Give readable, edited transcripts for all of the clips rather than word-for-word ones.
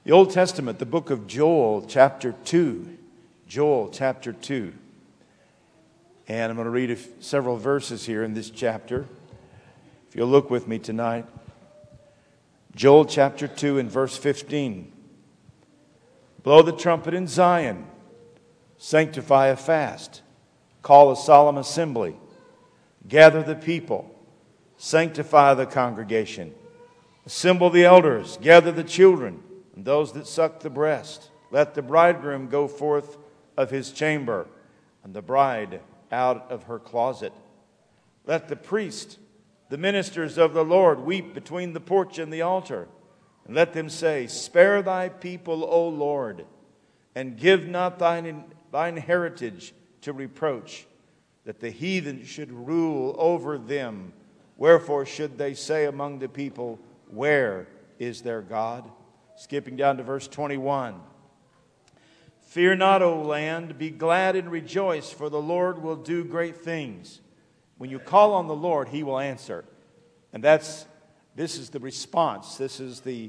The Old Testament, the book of Joel, chapter 2. Joel, chapter 2. And I'm going to read several verses here in this chapter. If you'll look with me tonight. Joel, chapter 2, and verse 15. Blow the trumpet in Zion. Sanctify a fast. Call a solemn assembly. Gather the people. Sanctify the congregation. Assemble the elders. Gather the children. And those that suck the breast. Let the bridegroom go forth of his chamber, and the bride out of her closet. Let the priest, the ministers of the Lord, weep between the porch and the altar. And let them say, Spare thy people, O Lord, and give not thine heritage to reproach, that the heathen should rule over them. Wherefore should they say among the people, Where is their God? Skipping down to verse 21. Fear not, O land, be glad and rejoice, for the Lord will do great things. When you call on the Lord, He will answer. And this is the response. This is the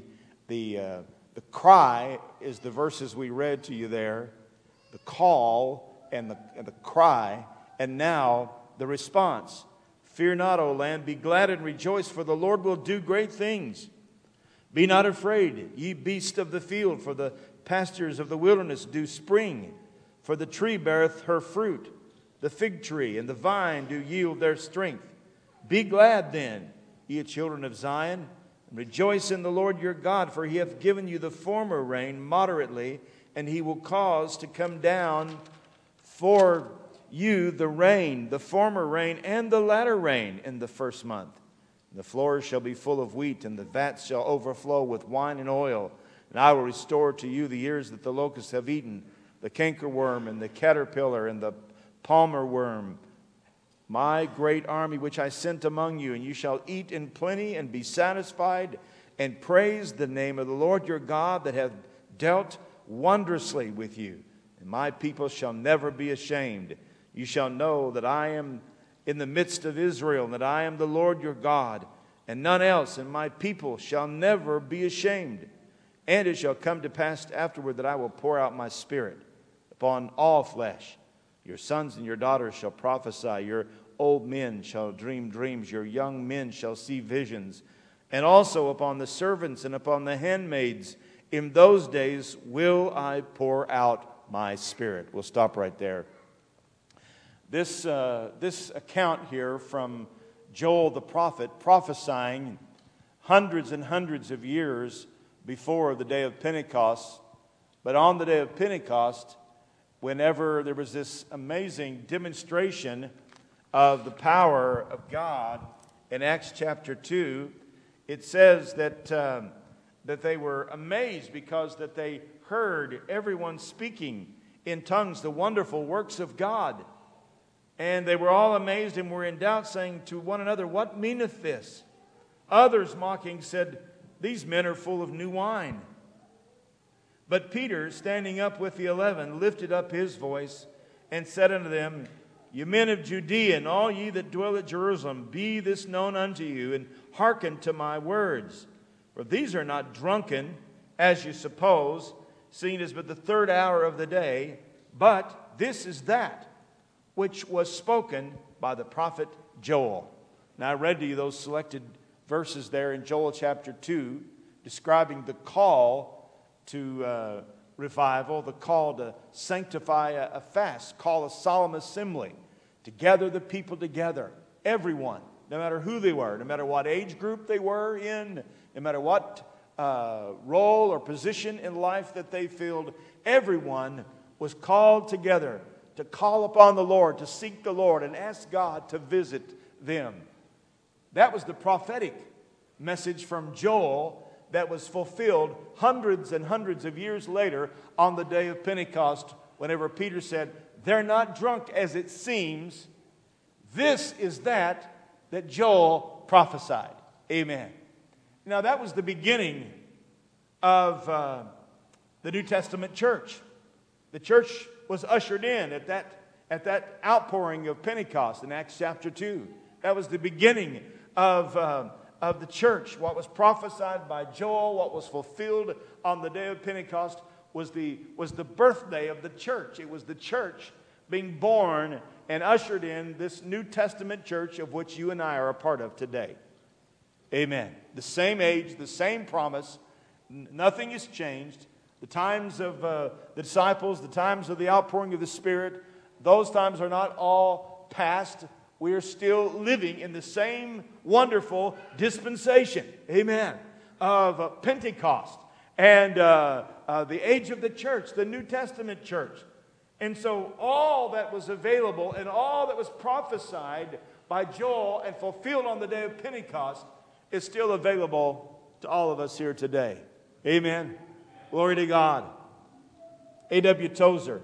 cry is the verses we read to you there. The call and the cry, and now the response. Fear not, O land, be glad and rejoice, for the Lord will do great things. Be not afraid, ye beasts of the field, for the pastures of the wilderness do spring. For the tree beareth her fruit, the fig tree and the vine do yield their strength. Be glad then, ye children of Zion, and rejoice in the Lord your God, for He hath given you the former rain moderately, and He will cause to come down for you the rain, the former rain and the latter rain in the first month. The floors shall be full of wheat, and the vats shall overflow with wine and oil. And I will restore to you the years that the locusts have eaten, the cankerworm and the caterpillar and the palmer worm, my great army which I sent among you. And you shall eat in plenty and be satisfied, and praise the name of the Lord your God that hath dealt wondrously with you. And my people shall never be ashamed. You shall know that I am in the midst of Israel, and that I am the Lord your God, and none else, and my people shall never be ashamed. And it shall come to pass afterward that I will pour out my spirit upon all flesh. Your sons and your daughters shall prophesy, your old men shall dream dreams, your young men shall see visions. And also upon the servants and upon the handmaids, in those days will I pour out my spirit. We'll stop right there. This account here from Joel the prophet, prophesying hundreds and hundreds of years before the day of Pentecost. But on the day of Pentecost, whenever there was this amazing demonstration of the power of God in Acts chapter 2, it says that they were amazed because that they heard everyone speaking in tongues the wonderful works of God. And they were all amazed and were in doubt, saying to one another, What meaneth this? Others mocking said, These men are full of new wine. But Peter, standing up with the 11, lifted up his voice and said unto them, You men of Judea, and all ye that dwell at Jerusalem, be this known unto you, and hearken to my words. For these are not drunken, as you suppose, seeing it is but the third hour of the day, but this is that which was spoken by the prophet Joel. Now I read to you those selected verses there in Joel chapter 2, describing the call to revival, the call to sanctify a fast, call a solemn assembly, to gather the people together, everyone, no matter who they were, no matter what age group they were in, no matter what role or position in life that they filled, everyone was called together to call upon the Lord, to seek the Lord, and ask God to visit them. That was the prophetic message from Joel that was fulfilled hundreds and hundreds of years later on the day of Pentecost, whenever Peter said, They're not drunk as it seems. This is that Joel prophesied. Amen. Now that was the beginning of the New Testament church. The church was ushered in at that outpouring of Pentecost in Acts chapter 2. That was the beginning of of the church. What was prophesied by Joel, what was fulfilled on the day of Pentecost was the birthday of the church. It was the church being born and ushered in this New Testament church of which you and I are a part of today. Amen. The same age, the same promise. Nothing has changed. The times of the disciples, the times of the outpouring of the Spirit, those times are not all past. We are still living in the same wonderful dispensation, amen, of Pentecost and the age of the church, the New Testament church. And so all that was available and all that was prophesied by Joel and fulfilled on the day of Pentecost is still available to all of us here today. Amen. Glory to God. A.W. Tozer.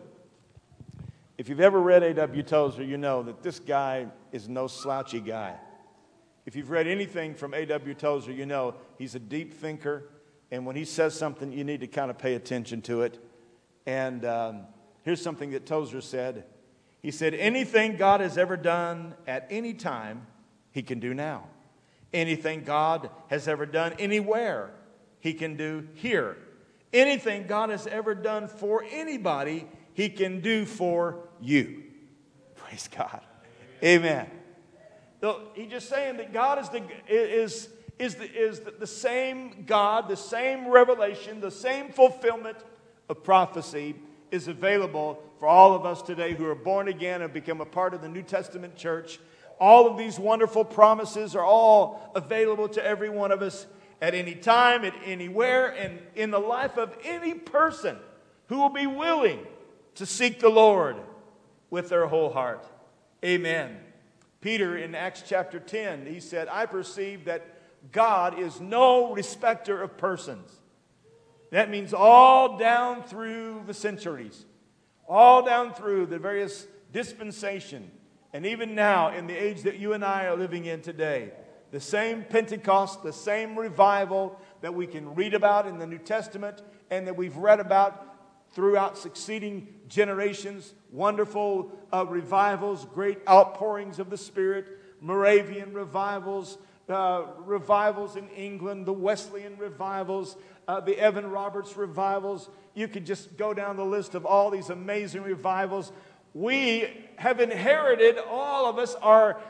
If you've ever read A.W. Tozer, you know that this guy is no slouchy guy. If you've read anything from A.W. Tozer, you know he's a deep thinker, and when he says something, you need to kind of pay attention to it. And here's something that Tozer said. He said, anything God has ever done at any time, He can do now. Anything God has ever done anywhere, He can do here. Anything God has ever done for anybody, He can do for you. Praise God. Amen. So he's just saying that God is the same God, the same revelation, the same fulfillment of prophecy is available for all of us today who are born again and become a part of the New Testament church. All of these wonderful promises are all available to every one of us at any time, at anywhere, and in the life of any person who will be willing to seek the Lord with their whole heart. Amen. Peter in Acts chapter 10, he said, I perceive that God is no respecter of persons. That means all down through the centuries, all down through the various dispensation, and even now in the age that you and I are living in today, the same Pentecost, the same revival that we can read about in the New Testament and that we've read about throughout succeeding generations, wonderful revivals, great outpourings of the Spirit, Moravian revivals, revivals in England, the Wesleyan revivals, the Evan Roberts revivals. You could just go down the list of all these amazing revivals. We have inherited, all of us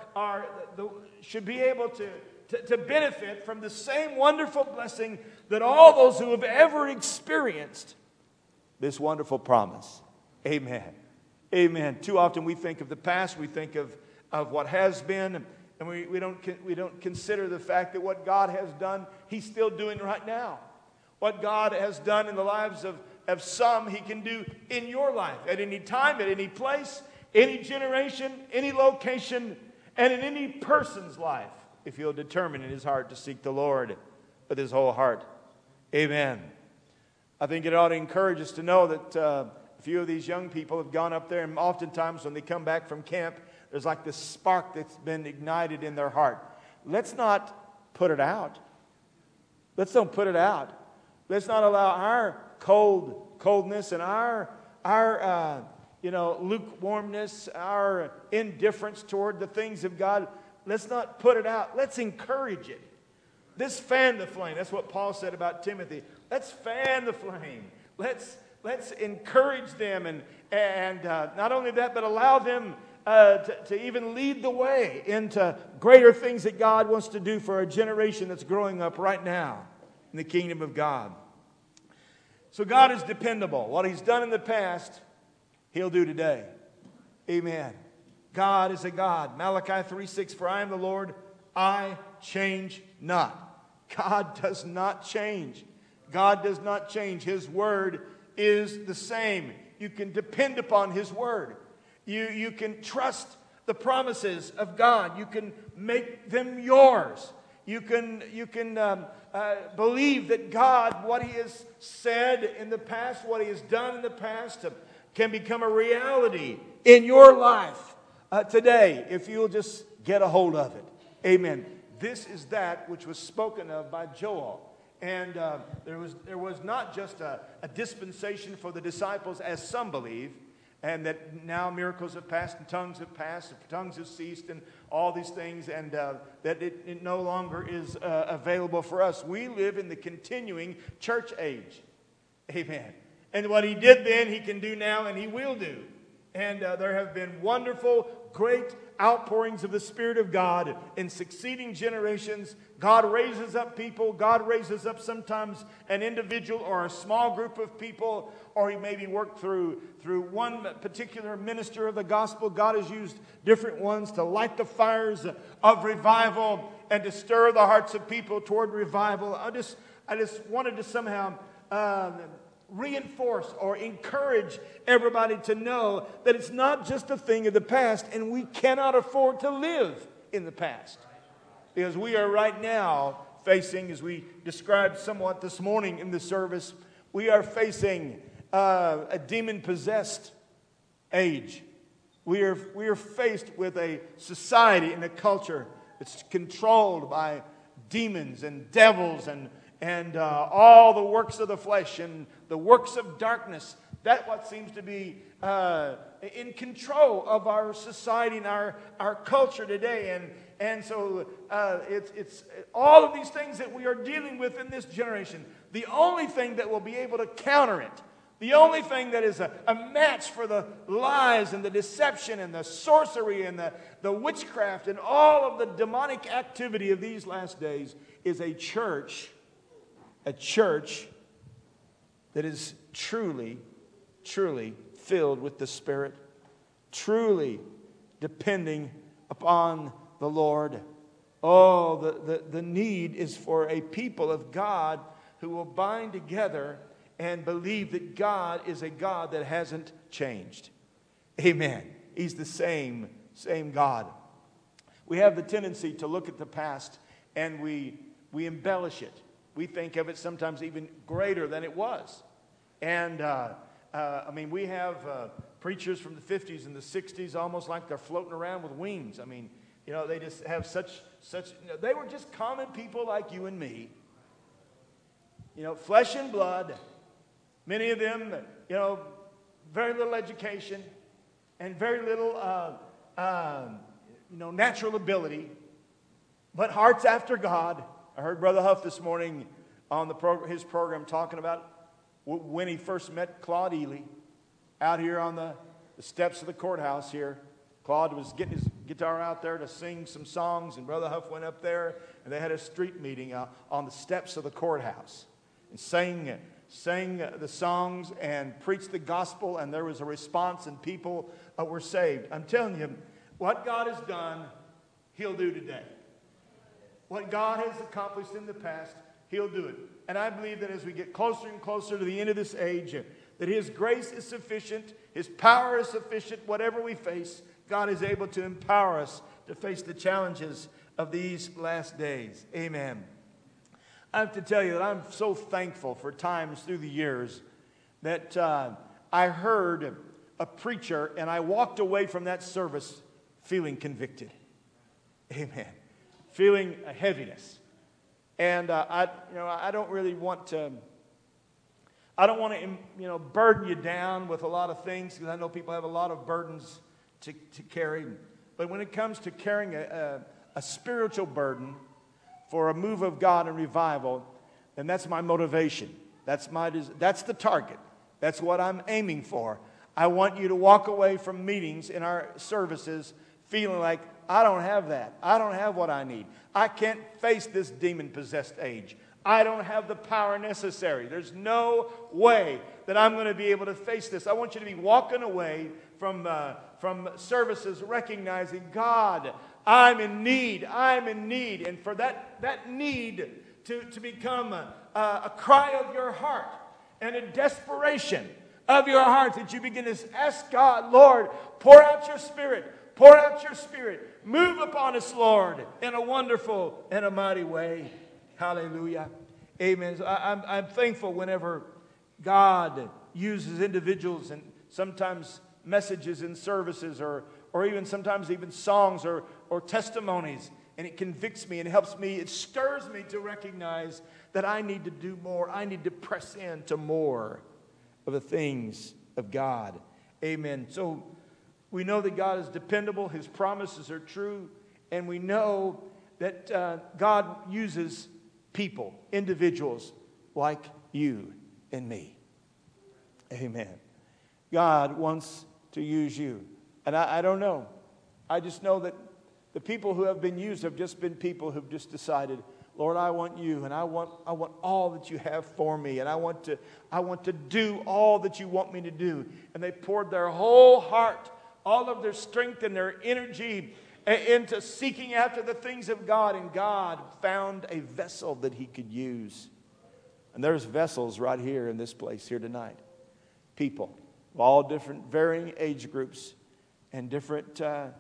should be able to benefit from the same wonderful blessing that all those who have ever experienced this wonderful promise. Amen. Amen. Too often we think of the past, we think of what has been, and we don't consider the fact that what God has done, He's still doing right now. What God has done in the lives of some, He can do in your life at any time, at any place, any generation, any location, and in any person's life, if he'll determine in his heart to seek the Lord with his whole heart. Amen. I think it ought to encourage us to know that a few of these young people have gone up there, and oftentimes when they come back from camp, there's like this spark that's been ignited in their heart. Let's not put it out. Let's don't put it out. Let's not allow our coldness and our lukewarmness, our indifference toward the things of God. Let's not put it out. Let's encourage it. Let's fan the flame. That's what Paul said about Timothy. Let's fan the flame. Let's encourage them and not only that, but allow them to even lead the way into greater things that God wants to do for a generation that's growing up right now in the kingdom of God. So God is dependable. What He's done in the past, He'll do today. Amen. God is a God. Malachi 3:6, for I am the Lord, I change not. God does not change. God does not change. His word is the same. You can depend upon His word. You can trust the promises of God. You can make them yours. You can believe that God, what He has said in the past, what He has done in the past, can become a reality in your life today if you'll just get a hold of it. Amen. This is that which was spoken of by Joel. And there was not just a dispensation for the disciples, as some believe, and that now miracles have passed and tongues have passed, and tongues have ceased, and all these things, and that it no longer is available for us. We live in the continuing church age. Amen. And what he did then, he can do now, and he will do. And there have been wonderful, great outpourings of the Spirit of God in succeeding generations. God raises up people. God raises up sometimes an individual or a small group of people, or he maybe worked through one particular minister of the gospel. God has used different ones to light the fires of revival and to stir the hearts of people toward revival. I just wanted to somehow reinforce or encourage everybody to know that it's not just a thing of the past, and we cannot afford to live in the past. Because we are right now facing, as we described somewhat this morning in the service, we are facing a demon-possessed age. We are faced with a society and a culture that's controlled by demons and devils and all the works of the flesh and the works of darkness. That's what seems to be in control of our society and our culture today. And so it's all of these things that we are dealing with in this generation. The only thing that will be able to counter it, the only thing that is a match for the lies and the deception and the sorcery and the witchcraft and all of the demonic activity of these last days is a church that is truly, truly filled with the Spirit, truly depending upon the Lord. Oh, the need is for a people of God who will bind together and believe that God is a God that hasn't changed. Amen. He's the same God. We have the tendency to look at the past and we embellish it. We think of it sometimes even greater than it was. And, we have preachers from the 50s and the 60s almost like they're floating around with wings. They just have such they were just common people like you and me. Flesh and blood. Many of them, very little education and very little, natural ability, but hearts after God. I heard Brother Huff this morning on his program talking about when he first met Claude Ely out here on the steps of the courthouse here. Claude was getting his guitar out there to sing some songs, and Brother Huff went up there, and they had a street meeting on the steps of the courthouse and sang the songs and preached the gospel, and there was a response, and people were saved. I'm telling you, what God has done, He'll do today. What God has accomplished in the past, He'll do it. And I believe that as we get closer and closer to the end of this age, that His grace is sufficient, His power is sufficient. Whatever we face, God is able to empower us to face the challenges of these last days. Amen. I have to tell you that I'm so thankful for times through the years that I heard a preacher and I walked away from that service feeling convicted. Amen. Feeling a heaviness. And I don't really want to, burden you down with a lot of things, because I know people have a lot of burdens to carry. But when it comes to carrying a spiritual burden for a move of God and revival, then that's my motivation. That's the target. That's what I'm aiming for. I want you to walk away from meetings in our services feeling like, I don't have that. I don't have what I need. I can't face this demon-possessed age. I don't have the power necessary. There's no way that I'm going to be able to face this. I want you to be walking away from services recognizing, God, I'm in need. I'm in need. And for that need to become a cry of your heart and a desperation of your heart, that you begin to ask God, Lord, pour out your Spirit. Pour out your Spirit. Move upon us, Lord, in a wonderful and a mighty way. Hallelujah. Amen. So I'm thankful whenever God uses individuals and sometimes messages in services or even sometimes even songs or testimonies, and it convicts me and helps me. It stirs me to recognize that I need to do more. I need to press into more of the things of God. Amen. So we know that God is dependable. His promises are true. And we know that God uses people, individuals like you and me. Amen. God wants to use you. And I don't know. I just know that the people who have been used have just been people who've just decided, Lord, I want you, and I want all that you have for me, and I want to do all that you want me to do. And they poured their whole heart, all of their strength and their energy into seeking after the things of God, and God found a vessel that he could use. And there's vessels right here in this place here tonight. People of all different, varying age groups and different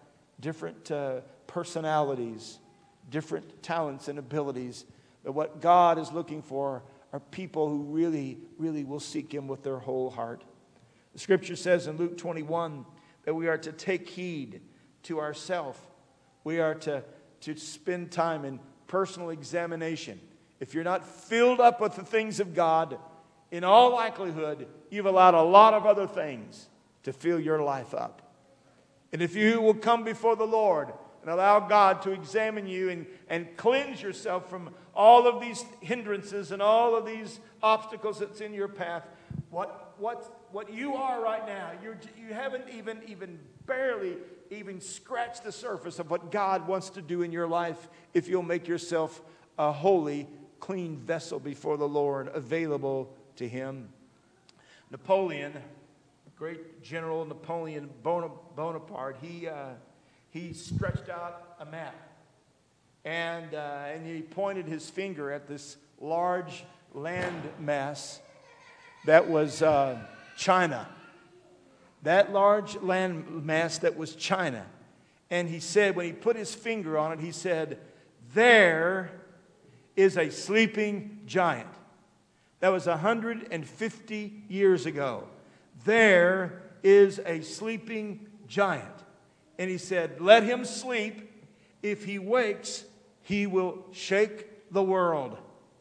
personalities, different talents and abilities. But what God is looking for are people who really, really will seek him with their whole heart. The scripture says in Luke 21 that we are to take heed to ourselves. We are to spend time in personal examination. If you're not filled up with the things of God, in all likelihood, you've allowed a lot of other things to fill your life up. And if you will come before the Lord and allow God to examine you and cleanse yourself from all of these hindrances and all of these obstacles that's in your path, what you are right now, you haven't even barely even scratched the surface of what God wants to do in your life if you'll make yourself a holy, clean vessel before the Lord, available to him. Napoleon, great General Napoleon Bonaparte, he stretched out a map, and he pointed his finger at this large land mass that was China. That large land mass that was China. And he said, when he put his finger on it, he said, there is a sleeping giant. That was 150 years ago. There is a sleeping giant. And he said, let him sleep. If he wakes, he will shake the world.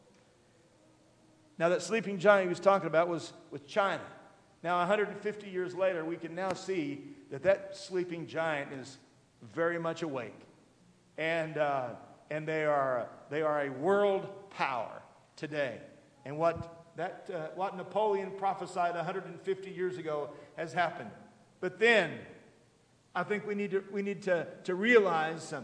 Now, that sleeping giant he was talking about was China. Now, 150 years later, we can now see that sleeping giant is very much awake. And they are a world power today. And what Napoleon prophesied 150 years ago has happened. But then, I think we need to realize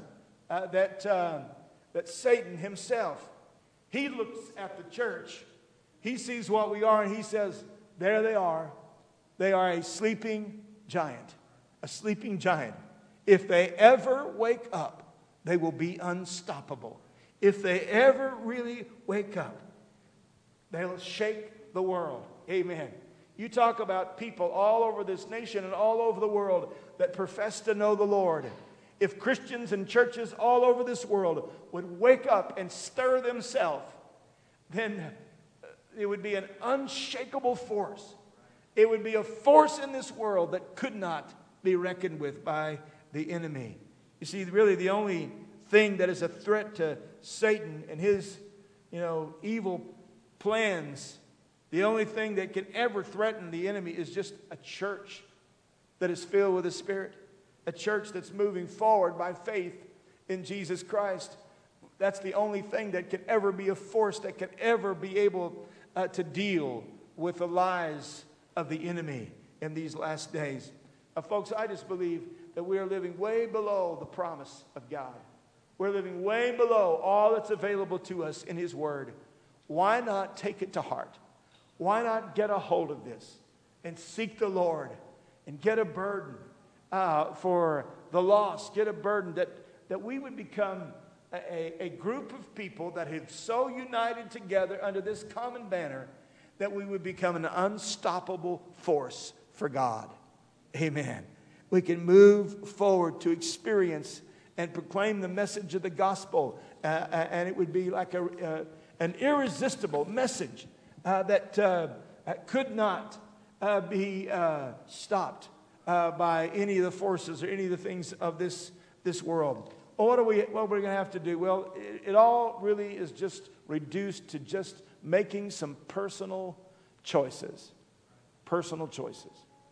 that Satan himself, he looks at the church, he sees what we are, and he says, there they are. They are a sleeping giant. A sleeping giant. If they ever wake up, they will be unstoppable. If they ever really wake up, they'll shake the world. Amen. You talk about people all over this nation and all over the world that profess to know the Lord. If Christians and churches all over this world would wake up and stir themselves, then it would be an unshakable force. It would be a force in this world that could not be reckoned with by the enemy. You see, really the only thing that is a threat to Satan and his, evil plans, the only thing that can ever threaten the enemy is just a church that is filled with the Spirit. A church that's moving forward by faith in Jesus Christ. That's the only thing that can ever be a force that can ever be able to deal with the lies of the enemy in these last days. Folks, I just believe that we are living way below the promise of God. We're living way below all that's available to us in His Word. Why not take it to heart? Why not get a hold of this and seek the Lord and get a burden for the lost? Get a burden that we would become a group of people that have so united together under this common banner that we would become an unstoppable force for God. Amen. We can move forward to experience and proclaim the message of the gospel. And it would be like an irresistible message that could not be stopped by any of the forces or any of the things of this world. Well, what are we going to have to do? Well, it all really is just reduced to just making some personal choices. Personal choices.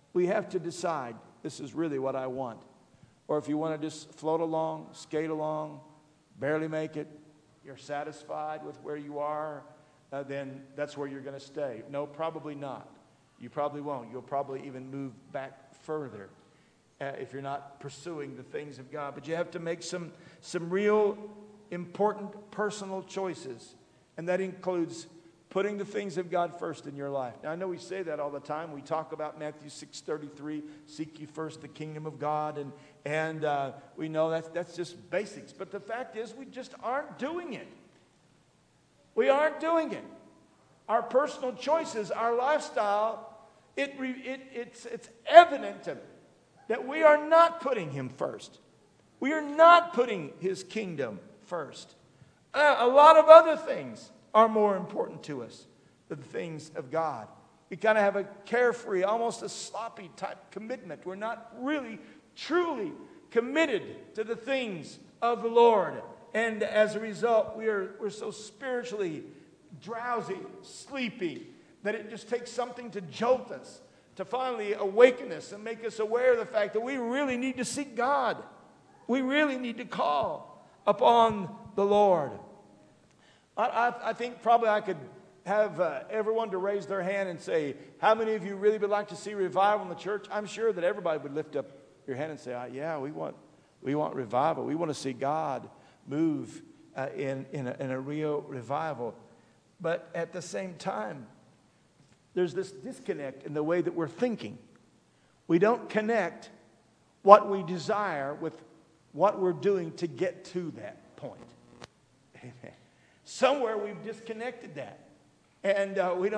we have to decide, this is really what I want. Or if you want to just float along, skate along, barely make it, you're satisfied with where you are, then that's where you're going to stay. No, probably not. You probably won't. You'll probably even move back further if you're not pursuing the things of God. But you have to make some real important personal choices. And that includes putting the things of God first in your life. Now, I know we say that all the time. We talk about Matthew 6:33, seek ye first the kingdom of God. And we know that's just basics. But the fact is, we just aren't doing it. We aren't doing it. Our personal choices, our lifestyle, it's evident that we are not putting Him first. We are not putting His kingdom first. A lot of other things are more important to us than the things of God. We kind of have a carefree, almost a sloppy type commitment. We're not really, truly committed to the things of the Lord. And as a result, we're so spiritually drowsy, sleepy, that it just takes something to jolt us, to finally awaken us and make us aware of the fact that we really need to seek God. We really need to call upon the Lord. I think probably I could have everyone to raise their hand and say, how many of you really would like to see revival in the church? I'm sure that everybody would lift up your hand and say, yeah, we want revival. We want to see God move in a real revival. But at the same time, there's this disconnect in the way that we're thinking. We don't connect what we desire with what we're doing to get to that point. Amen. Somewhere we've disconnected that, and we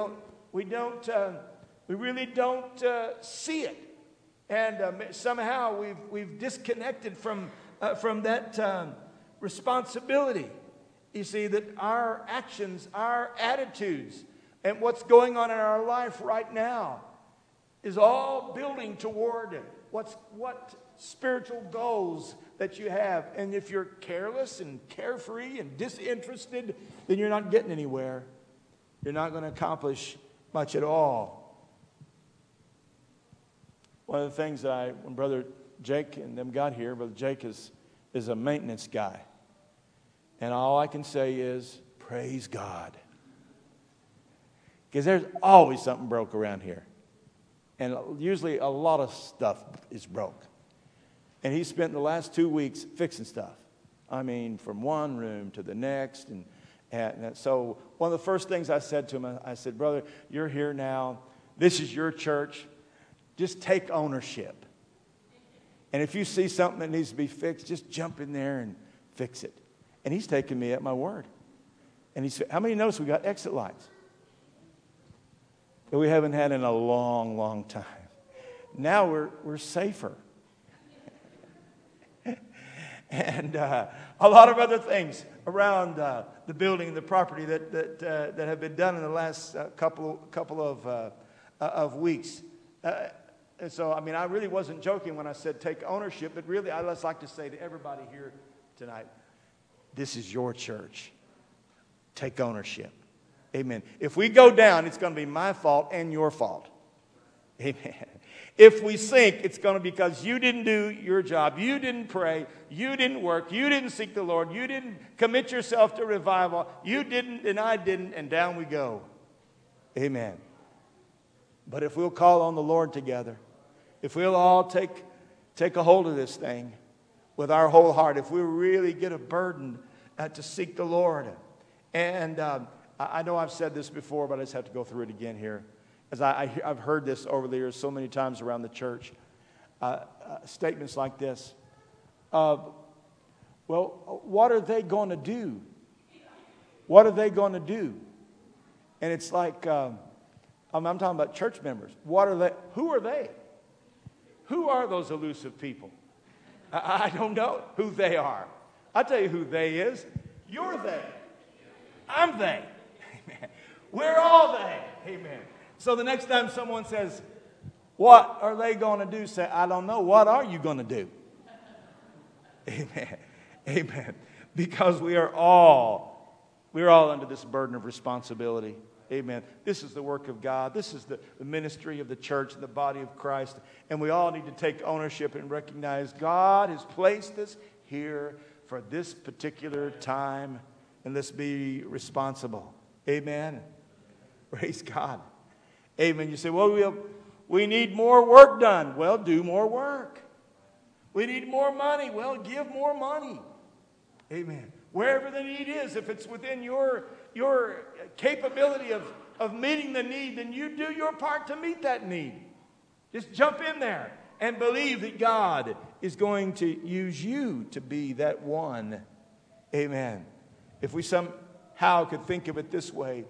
really don't see it, and somehow we've disconnected from that responsibility. You see that our actions, our attitudes, and what's going on in our life right now is all building toward what spiritual goals that you have. And if you're careless and carefree and disinterested, then you're not getting anywhere. You're not going to accomplish much at all. One of the things that when Brother Jake and them got here, Brother Jake is a maintenance guy. And all I can say is, praise God. Because there's always something broke around here. And usually a lot of stuff is broke. And he spent the last 2 weeks fixing stuff. I mean, from one room to the next. And so one of the first things I said to him, I said, brother, you're here now. This is your church. Just take ownership. And if you see something that needs to be fixed, just jump in there and fix it. And he's taken me at my word. And he said, how many notice we got exit lights? That we haven't had in a long, long time. Now we're safer. And a lot of other things around the building and the property that have been done in the last couple of weeks. And so, I mean, I really wasn't joking when I said take ownership, but really I'd just like to say to everybody here tonight, this is your church. Take ownership. Amen. If we go down, it's going to be my fault and your fault. Amen. If we sink, it's going to be because you didn't do your job. You didn't pray. You didn't work. You didn't seek the Lord. You didn't commit yourself to revival. You didn't, and I didn't, and down we go. Amen. But if we'll call on the Lord together, if we'll all take a hold of this thing with our whole heart, if we really get a burden to seek the Lord. And I know I've said this before, but I just have to go through it again here. As I've heard this over the years so many times around the church. Statements like this. Well, what are they going to do? What are they going to do? And it's like, I'm talking about church members. What are they? Who are they? Who are those elusive people? I don't know who they are. I'll tell you who they is. You're they. I'm they. Amen. We're all they. Amen. So the next time someone says, what are they going to do? Say, I don't know. What are you going to do? Amen. Amen. Because we're all under this burden of responsibility. Amen. This is the work of God. This is the ministry of the church and the body of Christ. And we all need to take ownership and recognize God has placed us here for this particular time. And let's be responsible. Amen. Praise God. Amen. You say, well, we need more work done. Well, do more work. We need more money. Well, give more money. Amen. Wherever the need is, if it's within your capability of meeting the need, then you do your part to meet that need. Just jump in there and believe that God is going to use you to be that one. Amen. If we somehow could think of it this way,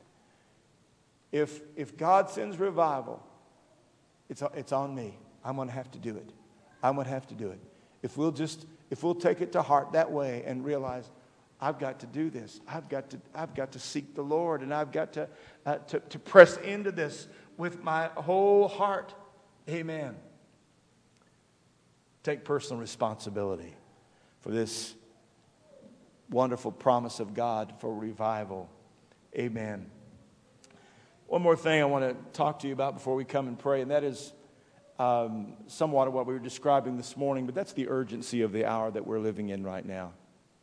if God sends revival, it's on me. I'm going to have to do it. I'm going to have to do it. If we'll take it to heart that way and realize, I've got to do this. I've got to seek the Lord, and I've got to press into this with my whole heart. Amen. Take personal responsibility for this wonderful promise of God for revival. Amen. One more thing I want to talk to you about before we come and pray, and that is somewhat of what we were describing this morning, but that's the urgency of the hour that we're living in right now.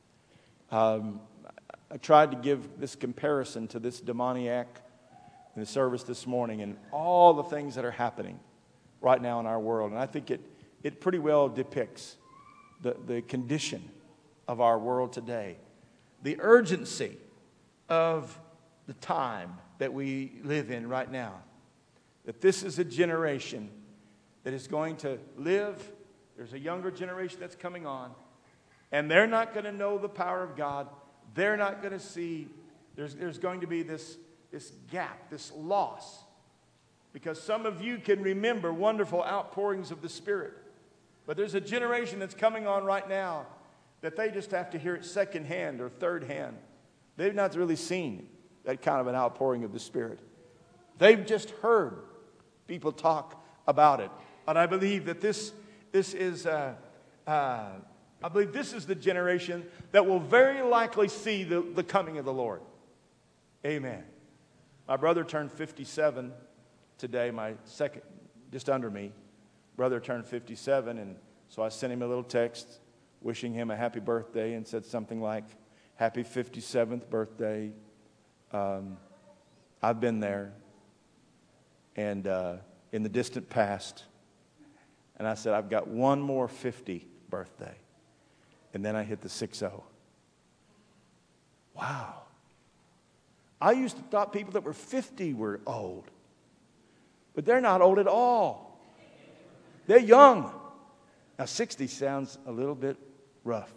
I tried to give this comparison to this demoniac in the service this morning and all the things that are happening right now in our world. And I think it pretty well depicts the condition of our world today. The urgency of the time that we live in right now. That this is a generation that is going to live. There's a younger generation that's coming on. And they're not going to know the power of God. They're not going to see. There's going to be this gap, this loss. Because some of you can remember wonderful outpourings of the Spirit. But there's a generation that's coming on right now that they just have to hear it secondhand or third hand. They've not really seen that kind of an outpouring of the Spirit. They've just heard people talk about it. But I believe that this is the generation that will very likely see the coming of the Lord. Amen. My brother turned 57 today, my second, just under me. Brother turned 57, and so I sent him a little text wishing him a happy birthday and said something like, happy 57th birthday. I've been there, and in the distant past. And I said, I've got one more 50 birthday. And then I hit the 60. Wow. I used to thought people that were 50 were old. But they're not old at all. They're young. Now 60 sounds a little bit rough.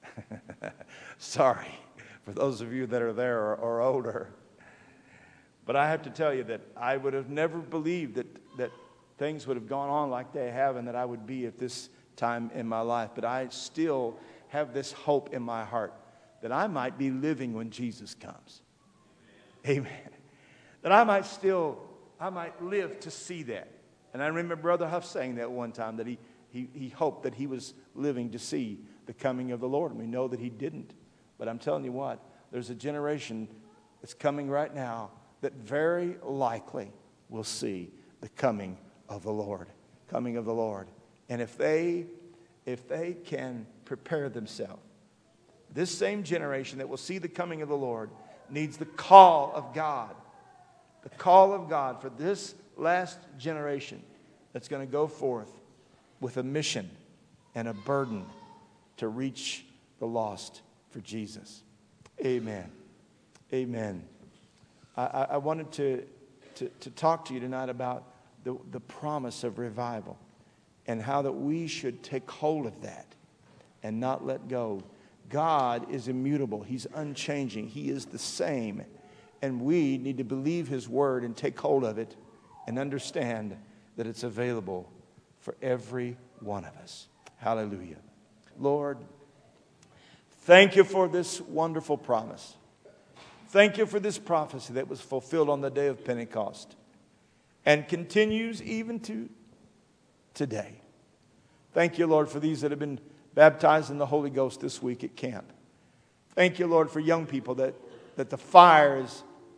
Sorry for those of you that are there or older. But I have to tell you that I would have never believed that things would have gone on like they have and that I would be at this time in my life. But I still have this hope in my heart that I might be living when Jesus comes. Amen. That I might live to see that. And I remember Brother Huff saying that one time, that he hoped that he was living to see the coming of the Lord. And we know that he didn't. But I'm telling you what, there's a generation that's coming right now that very likely will see the coming of the Lord. Coming of the Lord. And if they can prepare themselves, this same generation that will see the coming of the Lord needs the call of God. The call of God for this last generation that's going to go forth with a mission and a burden to reach the lost for Jesus. Amen. Amen. I wanted to talk to you tonight about the promise of revival and how that we should take hold of that and not let go. God is immutable. He's unchanging. He is the same. And we need to believe His word and take hold of it and understand that it's available for every one of us. Hallelujah. Lord, thank you for this wonderful promise. Thank you for this prophecy that was fulfilled on the day of Pentecost and continues even to today. Thank you, Lord, for these that have been baptized in the Holy Ghost this week at camp. Thank you, Lord, for young people that the fire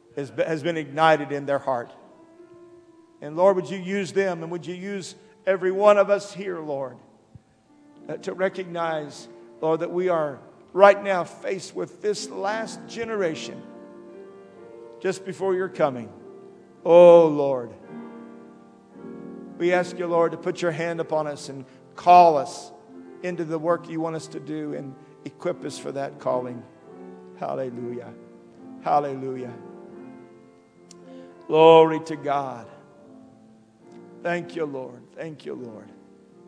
has been ignited in their heart. And Lord, would you use them, and would you use every one of us here, Lord, to recognize, Lord, that we are right now faced with this last generation just before your coming. Oh, Lord, we ask you, Lord, to put your hand upon us and call us into the work you want us to do and equip us for that calling. Hallelujah. Hallelujah. Glory to God. Thank you, Lord. Thank you, Lord.